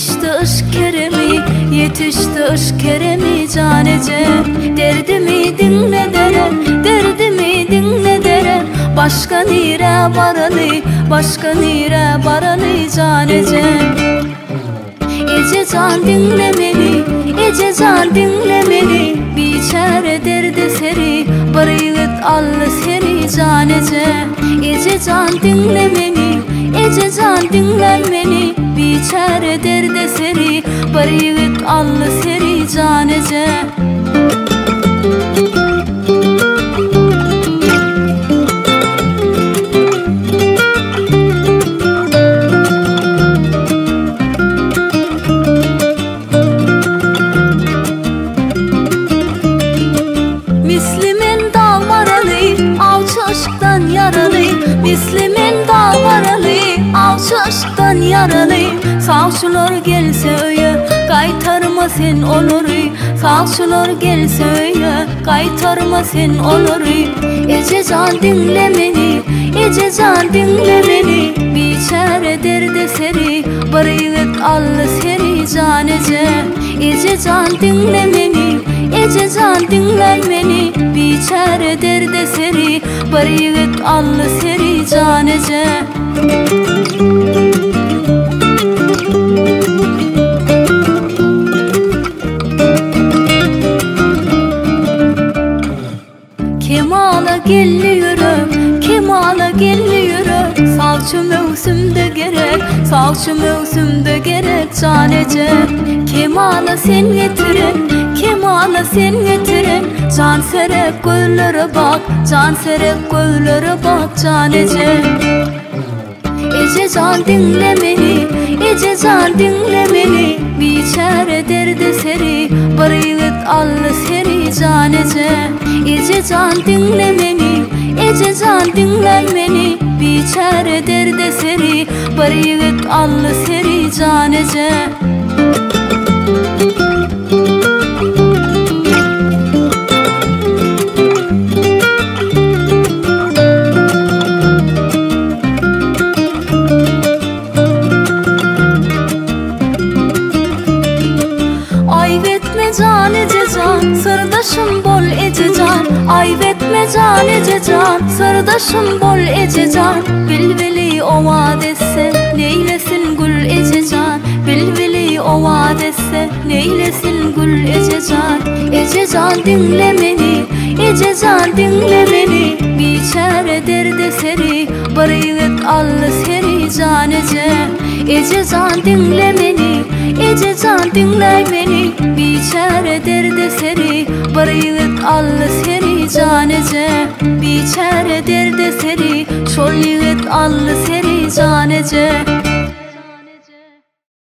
Yetişti ışk keremi, yetişti ışk keremi canece. Derdimi dinle dere, derdimi dinle dere. Başka nire baralı, başka nire baralı canece. Ece can dinle beni, ece can dinle beni. Biçare derdi seri, barıyıt allı seri canece. Ece can dinle beni, ece can dinle beni. Biçare derdi seri, barıyıt allı seri canece. Mislimin dal maralı, avcı aşktan yaralı. Mislimin dal maralı, avcı aşktan yaralı. Sağçılar gelse öye, kaytarma sen onları. Sağçılar gelse öye, kaytarma sen onları. Ece can dinle beni, ece can dinle beni. Biçare derde seri, barıyıt allı seri canece. Ece can dinle beni, ece can dinle beni. Biçare derde seri, barıyıt allı seri canece. Kemala geliyorum, kemala geliyorum. Salçı mevsimde gerek, salçı mevsimde gerek canece. Kemala sen getirin, kemala sen getirin. Can serek göllere bak, can serek göllere bak canece. Ece can dinle beni, ece can dinle beni. Biçare derdi seri, barıyıt allı seri canece. Ece can dinle beni, ece can dinle beni. Biçare derdi seri, barıyıt allı seri canece. Ayvetme can ece can, sırdaşım bol ece can. Ayvetme can ece can, sırdaşım bol ece can. Bilveli ova desse, neylesin gül ece can. Bilveli ova desse, neylesin gül ece can. Ece can dinle beni, ece can dinle beni. Biçare derde seri, barıyıt allı seri canece. Ece can dinle beni, ece can dinle beni. Biçare derde seri, barıyıt allı seri canece. Biçare derde seri, şol yığıt allı seri canece.